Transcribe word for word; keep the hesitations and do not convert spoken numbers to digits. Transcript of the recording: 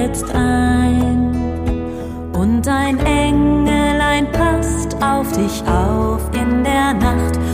jetzt ein. Und ein Engelein passt auf dich auf in der Nacht